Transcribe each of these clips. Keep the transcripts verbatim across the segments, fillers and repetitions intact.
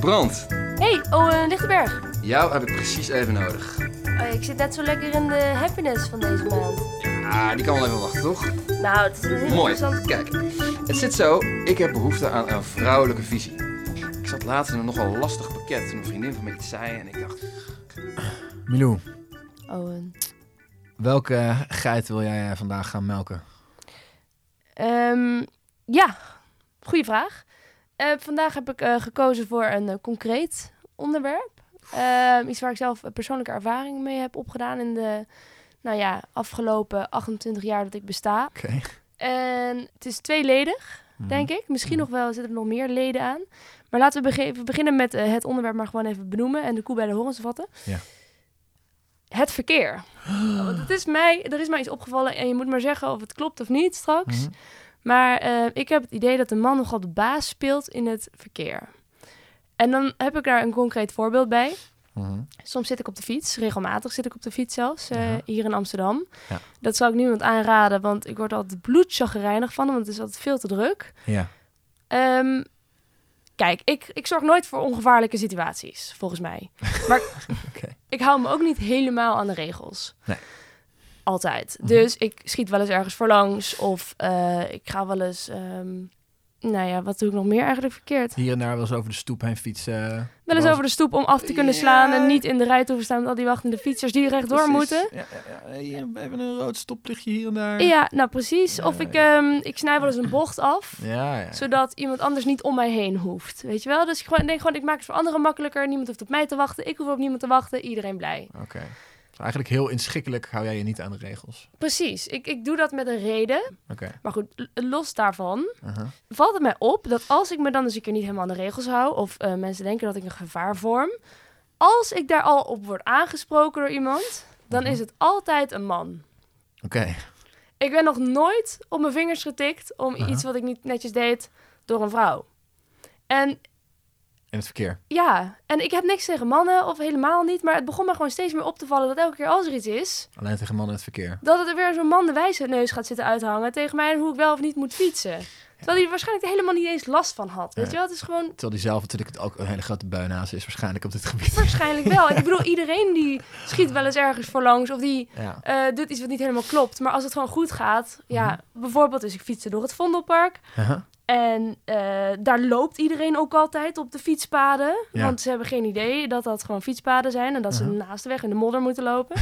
Brand. Hey, Owen Lichtenberg. Jou heb ik precies even nodig. Oh, ik zit net zo lekker in de happiness van deze maand. Ja, die kan wel even wachten, toch? Nou, het is een heel Mooi. interessant... Kijk, het zit zo. Ik heb behoefte aan een vrouwelijke visie. Ik zat laatst in een nogal lastig pakket toen een vriendin van me iets zei en ik dacht... Milou, Owen. welke geit wil jij vandaag gaan melken? Um, ja, goede vraag. Uh, vandaag heb ik uh, gekozen voor een uh, concreet onderwerp. Uh, iets waar ik zelf persoonlijke ervaring mee heb opgedaan in de nou ja, afgelopen achtentwintig jaar dat ik besta. Okay. En het is tweeledig, mm-hmm. denk ik. Misschien mm-hmm. nog wel zitten er nog meer leden aan. Maar laten we bege- beginnen met uh, het onderwerp maar gewoon even benoemen en de koe bij de horens vatten. Ja. Het verkeer. Oh, want het is mij, er is mij iets opgevallen en je moet maar zeggen of het klopt of niet straks. Mm-hmm. Maar uh, ik heb het idee dat de man nogal de baas speelt in het verkeer. En dan heb ik daar een concreet voorbeeld bij. Mm-hmm. Soms zit ik op de fiets, regelmatig zit ik op de fiets zelfs, uh, uh-huh. hier in Amsterdam. Ja. Dat zou ik niemand aanraden, want ik word er altijd bloedchagrijnig van, want het is altijd veel te druk. Ja. Um, kijk, ik, ik zorg nooit voor ongevaarlijke situaties, volgens mij. Maar okay. ik hou me ook niet helemaal aan de regels. Nee. Altijd. Mm-hmm. Dus ik schiet wel eens ergens voorlangs of uh, ik ga wel eens... Um, nou ja, wat doe ik nog meer eigenlijk verkeerd? Hier en daar wel eens over de stoep heen fietsen. Wel eens was... over de stoep om af te kunnen slaan ja. en niet in de rij te hoeven staan met al die wachtende fietsers die rechtdoor precies. moeten. Ja, ja, ja. Hier, even een rood stoplichtje hier en daar. Ja, nou precies. Ja, of ik, um, ik snij wel eens een bocht af, ja, ja. zodat iemand anders niet om mij heen hoeft. Weet je wel? Dus ik gewoon, denk gewoon, ik maak het voor anderen makkelijker. Niemand hoeft op mij te wachten. Ik hoef op niemand te wachten. Iedereen blij. Oké. Okay. Eigenlijk heel inschikkelijk hou jij je niet aan de regels. Precies. Ik, ik doe dat met een reden. Okay. Maar goed, los daarvan uh-huh. valt het mij op dat als ik me dan eens een keer niet helemaal aan de regels hou, of uh, mensen denken dat ik een gevaar vorm, als ik daar al op word aangesproken door iemand, dan uh-huh. is het altijd een man. Oké. Okay. Ik ben nog nooit op mijn vingers getikt om uh-huh. iets wat ik niet netjes deed door een vrouw. En in het verkeer. Ja, en ik heb niks tegen mannen of helemaal niet, maar het begon me gewoon steeds meer op te vallen dat elke keer als er iets is... Alleen tegen mannen in het verkeer. Dat het er weer zo'n man de wijze neus gaat zitten uithangen tegen mij en hoe ik wel of niet moet fietsen. Ja. Terwijl hij waarschijnlijk er helemaal niet eens last van had. Weet ja. je wel, het is gewoon... Terwijl hij zelf natuurlijk ook een hele grote beunhaas is waarschijnlijk op dit gebied. Waarschijnlijk wel. Ik bedoel, iedereen die schiet wel eens ergens voorlangs of die ja. uh, doet iets wat niet helemaal klopt. Maar als het gewoon goed gaat, ja, mm-hmm. bijvoorbeeld dus ik fietste door het Vondelpark... Uh-huh. En uh, daar loopt iedereen ook altijd op de fietspaden. Ja. Want ze hebben geen idee dat dat gewoon fietspaden zijn. En dat ze uh-huh. naast de weg in de modder moeten lopen.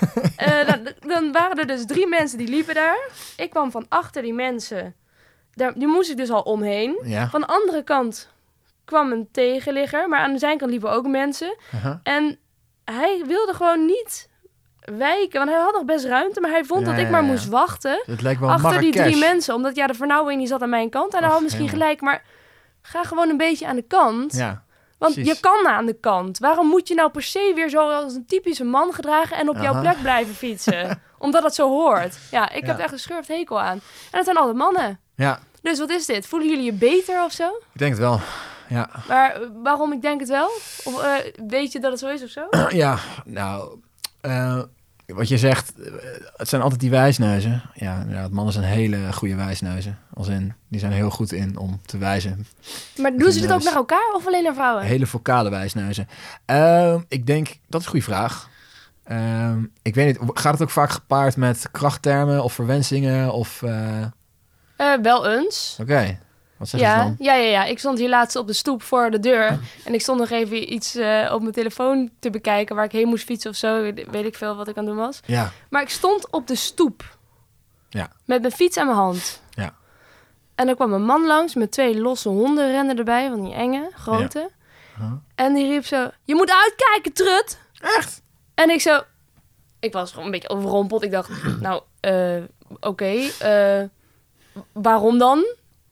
uh, dan, dan waren er dus drie mensen die liepen daar. Ik kwam van achter die mensen. Daar, die moest ik dus al omheen. Ja. Van de andere kant kwam een tegenligger. Maar aan zijn kant liepen ook mensen. Uh-huh. En hij wilde gewoon niet... wijken, want hij had nog best ruimte, maar hij vond ja, dat ik maar ja, ja. moest wachten het lijkt wel achter Marrakesh. die drie mensen, omdat ja, de vernauwing die zat aan mijn kant en hij had misschien ja. gelijk, maar ga gewoon een beetje aan de kant, ja, want precies. je kan aan de kant. Waarom moet je nou per se weer zo als een typische man gedragen en op Aha. jouw plek blijven fietsen? Omdat het zo hoort. Ja, ik ja. heb er echt een schurft hekel aan. En het zijn altijd mannen. Ja. Dus wat is dit? Voelen jullie je beter of zo? Ik denk het wel. Ja. Maar waarom ik denk het wel? Of uh, weet je dat het zo is of zo? Ja, nou... Uh... Wat je zegt, het zijn altijd die wijsneuzen. Ja, ja, mannen zijn hele goede wijsneuzen. Als in, die zijn heel goed in om te wijzen. Maar doen ze dit ook naar elkaar of alleen naar vrouwen? Hele vocale wijsneuzen. Uh, ik denk, dat is een goede vraag. Uh, ik weet niet, gaat het ook vaak gepaard met krachttermen of verwensingen? Of, uh... uh, wel eens. Oké. Okay. Wat zeg ja, je dan? Ja, ja, ja. Ik stond hier laatst op de stoep voor de deur. En ik stond nog even iets uh, op mijn telefoon te bekijken waar ik heen moest fietsen of zo. Weet ik veel wat ik aan het doen was. Ja. Maar ik stond op de stoep. Ja. Met mijn fiets aan mijn hand. Ja. En er kwam een man langs met twee losse honden rennen erbij. Van die enge, grote. Ja. Huh? En die riep zo, je moet uitkijken, trut! Echt? En ik zo... Ik was gewoon een beetje overrompeld. Ik dacht, nou, uh, oké. Okay, uh, waarom dan?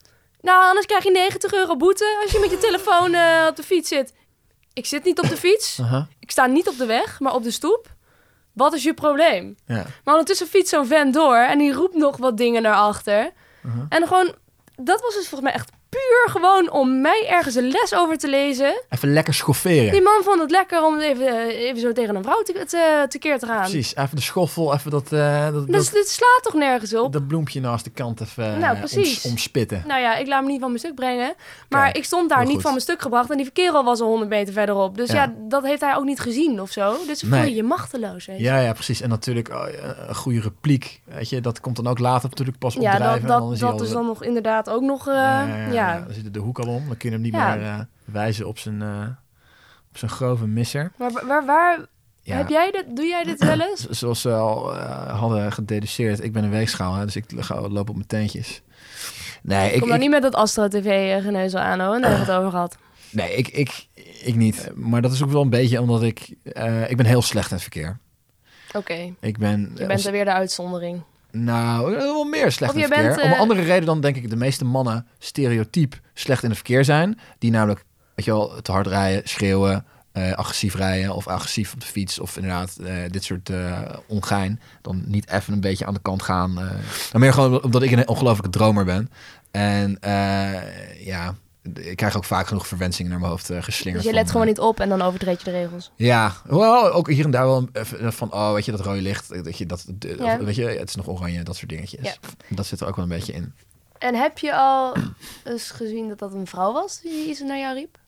Nou, anders krijg je negentig euro boete als je met je telefoon uh, op de fiets zit. Ik zit niet op de fiets. Uh-huh. Ik sta niet op de weg, maar op de stoep. Wat is je probleem? Ja. Maar ondertussen fietst zo'n vent door en die roept nog wat dingen naar achter. Uh-huh. En gewoon, dat was dus volgens mij echt puur gewoon om mij ergens een les over te lezen. Even lekker schofferen. Die man vond het lekker om even, even zo tegen een vrouw te, te, te keer te gaan. Precies, even de schoffel, even dat... Uh, dat, dus dat, dit slaat toch nergens op? Dat bloempje naast de kant even uh, nou, precies. Om, omspitten. Nou ja, ik laat me niet van mijn stuk brengen. Maar Kijk, ik stond daar niet goed. van mijn stuk gebracht. En die kerel was al honderd meter verderop. Dus ja. ja, dat heeft hij ook niet gezien of zo. Dus dan voel je je machteloos. Weet je. Ja, ja, precies. En natuurlijk oh, een goede repliek. Weet je, dat komt dan ook later natuurlijk pas opdrijven. Ja, dat, dat, dan is, dat is dan nog inderdaad ook nog... Uh, ja, ja, ja, ja. Dan zit de hoek al om. Dan kun je hem niet ja. meer uh, wijzen op zijn, uh, op zijn grove misser. Maar waar... waar ja. Heb jij dit, doe jij dit wel eens? Zoals ze al uh, hadden gededuceerd. Ik ben een weegschaal, hè, dus ik ga, loop op mijn teentjes. Nee, ik... Kom dan ik, niet met dat Astro T V-geneuzel aan, hoor. Daar hebben we het over gehad. Nee, ik, ik, ik niet. Maar dat is ook wel een beetje omdat ik... Uh, ik ben heel slecht in het verkeer. Oké. Okay. Ik ben... Je bent als, er weer de uitzondering. Nou, wel meer slecht of in het verkeer. Bent, uh... Om een andere reden dan denk ik de meeste mannen stereotyp slecht in het verkeer zijn. Die namelijk, weet je wel, te hard rijden, schreeuwen, uh, agressief rijden of agressief op de fiets. Of inderdaad uh, dit soort uh, ongein. Dan niet even een beetje aan de kant gaan. Uh, dan meer gewoon omdat ik een ongelofelijke dromer ben. En uh, ja... Ik krijg ook vaak genoeg verwensingen naar mijn hoofd uh, geslingerd. Dus je let van, gewoon niet op en dan overtreed je de regels. Ja, wel ook hier en daar wel van, oh, weet je, dat rode licht, dat je dat, ja. weet je, het is nog oranje, dat soort dingetjes. Ja. Dat zit er ook wel een beetje in. En heb je al eens gezien dat dat een vrouw was die iets naar jou riep?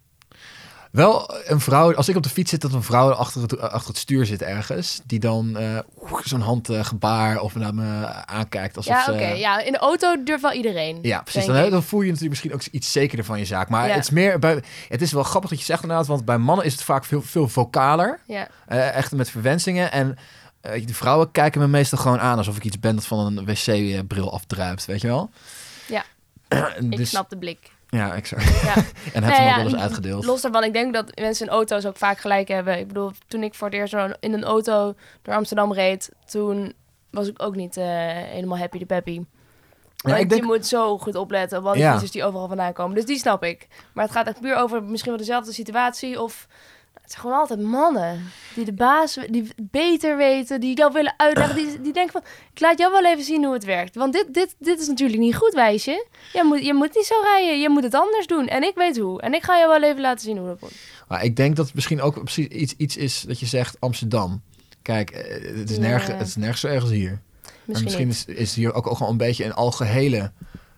Wel, een vrouw, als ik op de fiets zit, dat een vrouw achter het, achter het stuur zit ergens, die dan uh, zo'n handgebaar of naar me aankijkt. Alsof ja, oké. Okay. Ja, in de auto durft wel iedereen. Ja, precies. Dan, dan voel je natuurlijk misschien ook iets zekerder van je zaak. Maar ja. het is meer bij, het is wel grappig dat je zegt inderdaad, want bij mannen is het vaak veel, veel vocaler. Ja. Uh, echt met verwensingen. En uh, de vrouwen kijken me meestal gewoon aan alsof ik iets ben dat van een wc-bril afdruipt, weet je wel? Ja, dus, ik snap de blik. Ja, exact. Ja. En heb je hem ook wel eens uitgedeeld. Los daarvan, ik denk dat mensen in auto's ook vaak gelijk hebben. Ik bedoel, toen ik voor het eerst in een auto door Amsterdam reed, toen was ik ook niet uh, helemaal happy de peppy. Ja, ik denk... Je moet zo goed opletten op wat de fietsers die overal vandaan komen. Dus die snap ik. Maar het gaat echt puur over misschien wel dezelfde situatie of... Het zijn gewoon altijd mannen die de baas, die beter weten, die jou willen uitleggen. Die, die denken van, ik laat jou wel even zien hoe het werkt. Want dit, dit, dit is natuurlijk niet goed, wijsje. Je moet, je moet niet zo rijden, je moet het anders doen. En ik weet hoe. En ik ga jou wel even laten zien hoe dat wordt. Maar ik denk dat het misschien ook precies iets, iets is dat je zegt Amsterdam. Kijk, het is, ja. nergens, het is nergens zo ergens hier. Misschien, misschien is, is hier ook, ook gewoon een beetje een algehele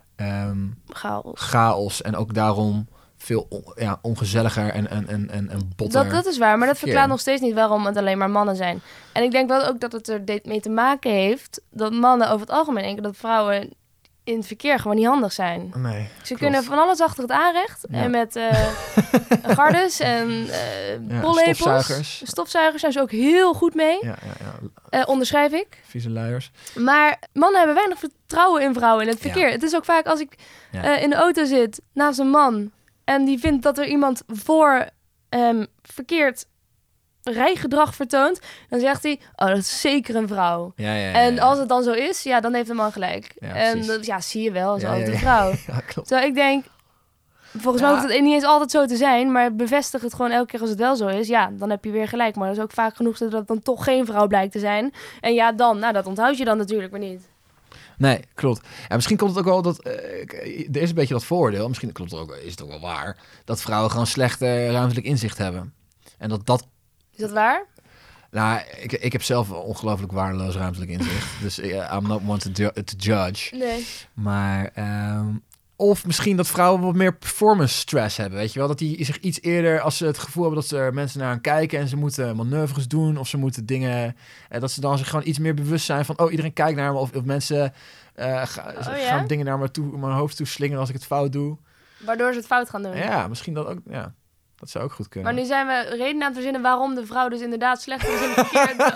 um, chaos. chaos. En ook daarom... veel on, ja, ongezelliger en, en, en, en botter. Dat, dat is waar, maar dat verklaart nog steeds niet waarom het alleen maar mannen zijn. En ik denk wel ook dat het er mee te maken heeft dat mannen over het algemeen denken dat vrouwen in het verkeer gewoon niet handig zijn. Nee, Ze klopt. kunnen van alles achter het aanrecht. Ja. En met uh, gardes en uh, ja, pollepels. Stofzuigers. Stofzuigers zijn ze ook heel goed mee. Ja, ja, ja. Uh, onderschrijf ik. Vieze luiers. Maar mannen hebben weinig vertrouwen in vrouwen in het verkeer. Ja. Het is ook vaak als ik ja. uh, in de auto zit naast een man... en die vindt dat er iemand voor um, verkeerd rijgedrag vertoont... dan zegt hij, oh, dat is zeker een vrouw. Ja, ja, ja, en ja. als het dan zo is, ja, dan heeft de man gelijk. Ja, en dat, ja, zie je wel, is ja, altijd ja, ja. een vrouw. Ja, klopt. Terwijl ik denk, volgens ja. mij hoeft het niet eens altijd zo te zijn... maar bevestig het gewoon elke keer als het wel zo is. Ja, dan heb je weer gelijk. Maar dat is ook vaak genoeg dat het dan toch geen vrouw blijkt te zijn. En ja, dan, nou, dat onthoud je dan natuurlijk weer niet. Nee, klopt. En misschien komt het ook wel dat... Uh, er is een beetje dat vooroordeel. Misschien klopt het ook, is het ook wel waar. Dat vrouwen gewoon slecht uh, ruimtelijk inzicht hebben. En dat dat... Is dat waar? Nou, ik, ik heb zelf ongelooflijk waardeloos ruimtelijk inzicht. Dus uh, I'm not one to, ju- to judge. Nee. Maar... Um, of misschien dat vrouwen wat meer performance stress hebben. Weet je wel? Dat die zich iets eerder, als ze het gevoel hebben dat ze er mensen naar aan kijken en ze moeten manoeuvres doen of ze moeten dingen, eh, dat ze dan zich gewoon iets meer bewust zijn van, oh, iedereen kijkt naar me of, of mensen uh, ga, oh, ja? gaan dingen naar me toe, mijn hoofd toe slingeren als ik het fout doe. Waardoor ze het fout gaan doen. Ja, misschien dat ook, ja. Dat zou ook goed kunnen. Maar nu zijn we redenen aan het verzinnen waarom de vrouw dus inderdaad slechter is in het verkeer.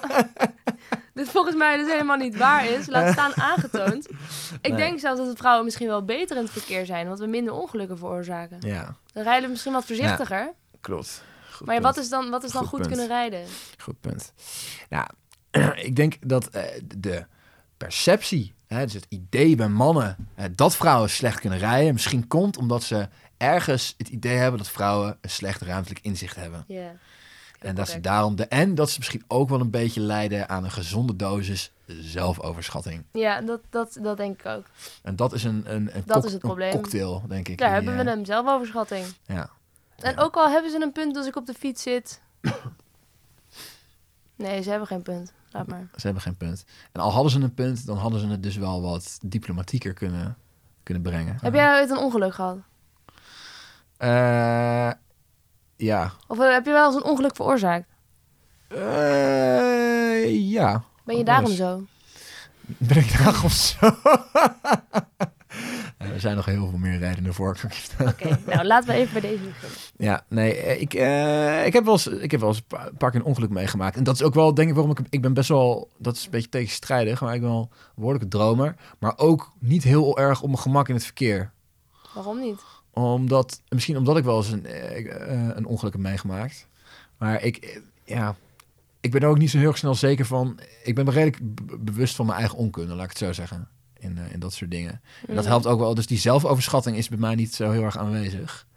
Dit volgens mij dus helemaal niet waar is. Laat staan aangetoond. Ik nee. denk zelfs dat de vrouwen misschien wel beter in het verkeer zijn. Want we minder ongelukken veroorzaken. Ja. Dan rijden we misschien wat voorzichtiger. Ja, klopt. Goed maar ja, punt. wat is dan, wat is dan goed, goed kunnen rijden? Goed punt. Nou, ik denk dat uh, de perceptie, hè, dus het idee bij mannen, uh, dat vrouwen slecht kunnen rijden, misschien komt omdat ze ergens het idee hebben dat vrouwen een slecht ruimtelijk inzicht hebben. Yeah. En dat, ze daarom de, en dat ze misschien ook wel een beetje lijden aan een gezonde dosis zelfoverschatting. Ja, dat, dat, dat denk ik ook. En dat is een, een, een, dat kok, is het probleem. een cocktail, denk ik. Daar die, hebben we uh, hem, zelfoverschatting. Ja. En ja. ook al hebben ze een punt als ik op de fiets zit. Nee, ze hebben geen punt. Laat maar. Ze hebben geen punt. En al hadden ze een punt, dan hadden ze het dus wel wat diplomatieker kunnen, kunnen brengen. Heb jij ooit een ongeluk gehad? Uh, ja. Of uh, heb je wel eens een ongeluk veroorzaakt? Uh, ja. Ben je daarom zo? Ben ik daarom zo? Er zijn nog heel veel meer redenen voor. Oké, okay, nou laten we even bij deze beginnen. Ja, nee, ik, uh, ik heb wel eens, ik heb wel eens een paar keer een ongeluk meegemaakt. En dat is ook wel, denk ik, waarom ik... Ik ben best wel, dat is een beetje tegenstrijdig, maar ik ben wel een behoorlijke dromer. Maar ook niet heel erg op mijn gemak in het verkeer. Waarom niet? Omdat, misschien omdat ik wel eens een, uh, een ongeluk heb meegemaakt. Maar ik, ja... Ik ben er ook niet zo heel erg snel zeker van... Ik ben me redelijk b- bewust van mijn eigen onkunde, laat ik het zo zeggen. In, uh, in dat soort dingen. Mm. En dat helpt ook wel. Dus die zelfoverschatting is bij mij niet zo heel erg aanwezig.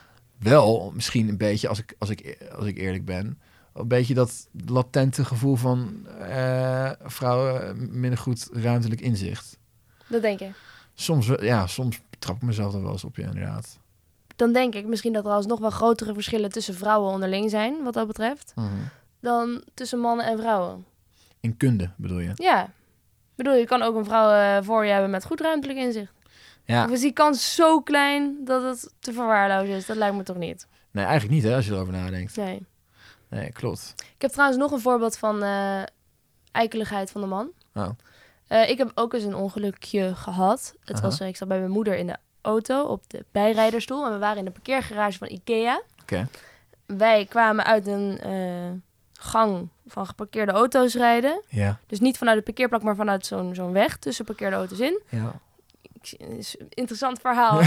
Wel, misschien een beetje, als ik, als ik, als ik eerlijk ben... Een beetje dat latente gevoel van... Uh, vrouwen minder goed ruimtelijk inzicht. Dat denk je? Soms, ja, soms trap ik mezelf er wel eens op, ja, inderdaad. Dan denk ik misschien dat er alsnog wel grotere verschillen... tussen vrouwen onderling zijn, wat dat betreft... Mm-hmm. dan tussen mannen en vrouwen. In kunde, bedoel je? Ja. Ik bedoel, je kan ook een vrouw uh, voor je hebben met goed ruimtelijk inzicht. Ja. Of is die kans zo klein dat het te verwaarlozen is? Dat lijkt me toch niet? Nee, eigenlijk niet, hè, als je erover nadenkt. Nee. Nee, klopt. Ik heb trouwens nog een voorbeeld van uh, eikeligheid van de man. Oh. Uh, ik heb ook eens een ongelukje gehad. Het uh-huh. was, uh, ik zat bij mijn moeder in de auto op de bijrijderstoel. En we waren in de parkeergarage van Ikea. Oké. Okay. Wij kwamen uit een... Uh, gang van geparkeerde auto's rijden. Ja. Dus niet vanuit de parkeerplek, maar vanuit zo'n, zo'n weg tussen parkeerde auto's in. Ja. Is een interessant verhaal.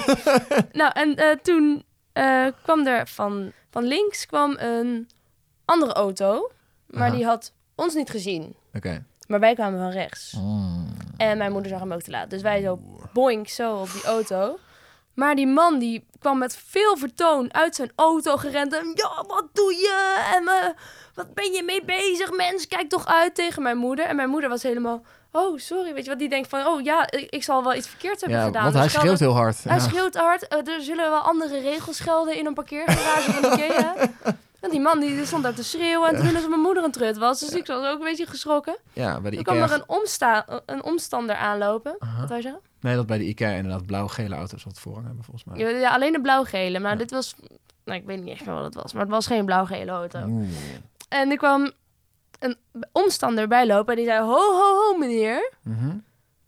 Nou, en uh, toen uh, kwam er van, van links kwam een andere auto, maar Aha. die had ons niet gezien. Oké. Okay. Maar wij kwamen van rechts. Mm. En mijn moeder zag hem ook te laat. Dus wij zo boink zo op die auto. Maar die man die kwam met veel vertoon uit zijn auto gerend. En ja, wat doe je? En uh, wat ben je mee bezig, mens? Kijk toch uit tegen mijn moeder. En mijn moeder was helemaal... Oh, sorry, weet je wat? Die denkt van... Oh ja, ik, ik zal wel iets verkeerd hebben ja, gedaan. Want hij dus schreeuwt heel hard. Hij ja. schreeuwt hard. Uh, er zullen wel andere regels gelden in een parkeergarage van Ikea. En die man die stond daar te schreeuwen. En toen ja. dat mijn moeder een trut was. Dus ja. ik was ook een beetje geschrokken. Ja, bij de Toen Ikea... kwam er een, omsta- een omstander aanlopen. Uh-huh. Wat wil je zeggen? Nee, dat bij de Ikea inderdaad blauw-gele auto's wat voorrang hebben, volgens mij. Ja, ja alleen de blauw-gele. Maar ja. dit was... Nou, ik weet niet echt meer wat het was. Maar het was geen blauw-gele auto. Oeh. En er kwam een omstander bijlopen. En die zei... Ho, ho, ho, meneer. Mm-hmm.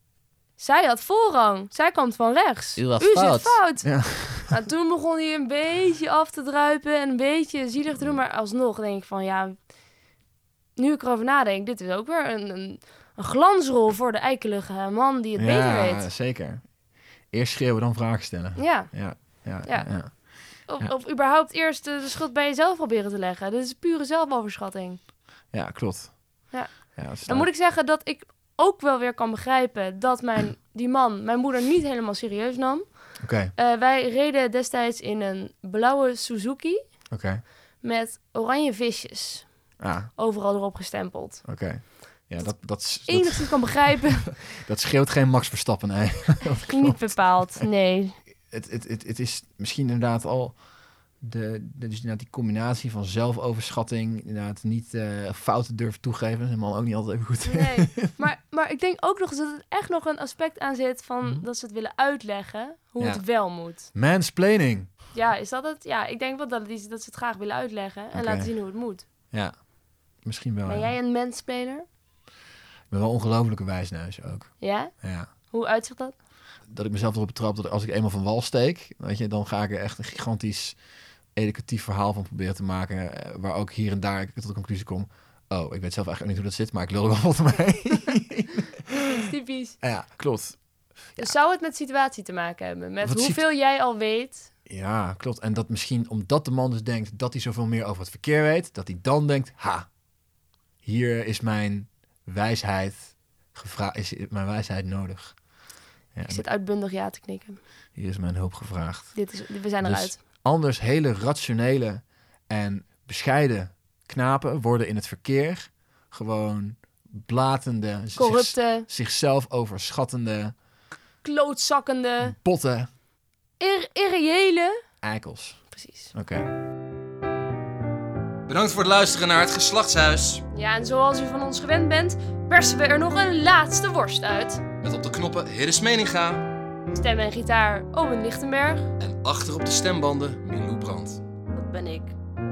Zij had voorrang. Zij kwam van rechts. U, U fout. zit fout. Ja. Nou, toen begon hij een beetje af te druipen. En een beetje zielig te doen. Maar alsnog denk ik van... Ja, nu ik erover nadenk... Dit is ook weer een... een Een glansrol voor de eikelige man die het ja, beter weet. Ja, zeker. Eerst schreeuwen, dan vragen stellen. Ja. Ja, ja, ja. ja. Of, ja. of überhaupt eerst de schuld bij jezelf proberen te leggen. Dit is pure zelfoverschatting. Ja, klopt. Ja. Ja, dan moet ik zeggen dat ik ook wel weer kan begrijpen... dat mijn, die man mijn moeder niet helemaal serieus nam. Oké. Okay. Uh, wij reden destijds in een blauwe Suzuki... Oké. Okay. Met oranje visjes. Ah. Overal erop gestempeld. Oké. Okay. Ja, dat, dat, dat enigszins dat, kan begrijpen. Dat scheelt geen Max Verstappen, nee. Niet bepaald, nee. Het, het, het, het is misschien inderdaad al de, de, dus inderdaad die combinatie van zelfoverschatting, inderdaad niet uh, fouten durven toegeven. Dat is helemaal ook niet altijd even goed. Nee, maar, maar ik denk ook nog eens dat het echt nog een aspect aan zit van mm-hmm. dat ze het willen uitleggen hoe ja. het wel moet. Mansplaining. Ja, is dat het? Ja, ik denk wel dat het is dat ze het graag willen uitleggen en okay. laten zien hoe het moet. Ja, misschien wel. Ben ja. jij een mansplainer? Ik ben wel een ongelofelijke wijsneus ook. Ja? Ja. Hoe uitziet dat? Dat ik mezelf erop betrap dat als ik eenmaal van wal steek, weet je, dan ga ik er echt een gigantisch educatief verhaal van proberen te maken, waar ook hier en daar ik tot de conclusie kom, oh, ik weet zelf eigenlijk niet hoe dat zit, maar ik lul er wel wat mee. Typisch. Ja, klopt. Dus ja. Zou het met situatie te maken hebben? Met wat hoeveel situ- jij al weet? Ja, klopt. En dat misschien omdat de man dus denkt dat hij zoveel meer over het verkeer weet, dat hij dan denkt, ha, hier is mijn wijsheid gevra- is mijn wijsheid nodig. Ja, ik zit uitbundig ja te knikken. Hier is mijn hulp gevraagd. Dit is, we zijn eruit. Dus anders hele rationele en bescheiden knapen worden in het verkeer gewoon blatende, corrupte, zich, zichzelf overschattende, klootzakkende, botte, ir- irreële eikels. Precies. Oké. Okay. Bedankt voor het luisteren naar het Geslachtshuis. Ja, en zoals u van ons gewend bent, persen we er nog een laatste worst uit. Met op de knoppen Hiddes Meninga. Stem en gitaar Owen Lichtenberg. En achter op de stembanden Milou Brandt. Dat ben ik.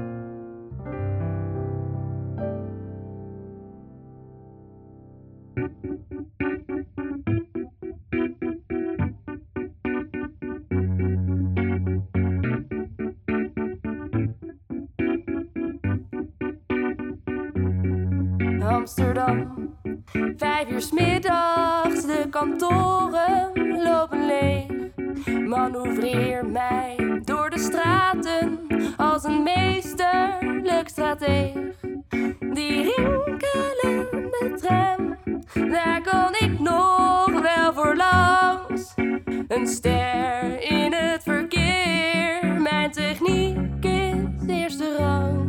Amsterdam, vijf uur 's middags, de kantoren lopen leeg. Manoeuvreer mij door de straten als een meesterlijk strateeg. Die rinkelende tram, daar kan ik nog wel voor langs. Een ster in het verkeer, mijn techniek is eerste rang.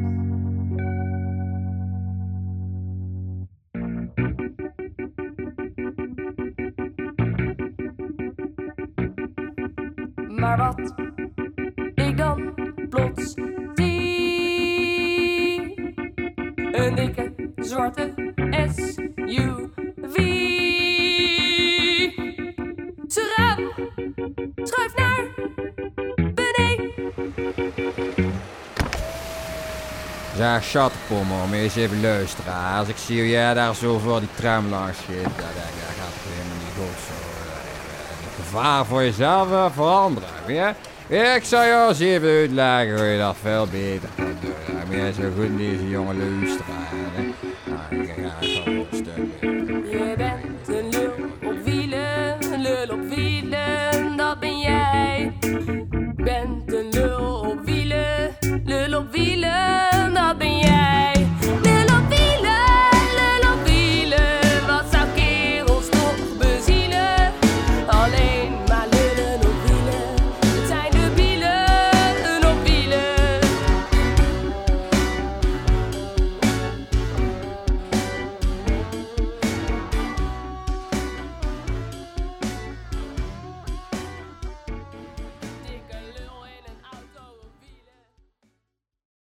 Maar wat ik dan plots zie, een dikke zwarte S U V. Ze raam, schuif naar beneden. Zeg, schatpommel, moet je eens even luisteren. Als ik zie hoe jij daar zo voor die tram langs schiet, dat, dat, dat gaat toch helemaal niet goed zo. Het gevaar voor jezelf en voor anderen, weet je? Ik zal jou eens even uitleggen hoe je dat veel beter kan doen. Moet je zo goed deze jongen luisteren.